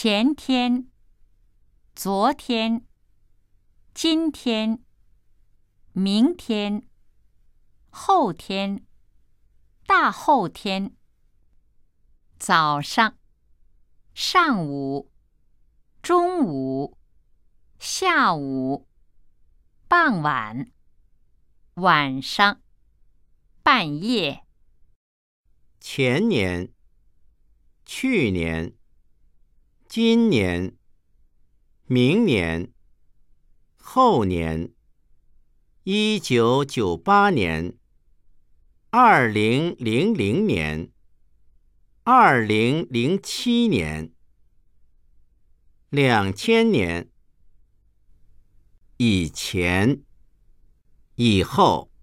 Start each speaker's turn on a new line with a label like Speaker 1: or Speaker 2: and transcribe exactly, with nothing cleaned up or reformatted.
Speaker 1: 前天、昨天、今天、明天、后天、大后天、早上、上午、中午、下午、傍晚、晚上、半夜。
Speaker 2: 前年、去年、今年、明年、后年、一九九八年、二零零零年、二零零七年、两千年、以前、以后。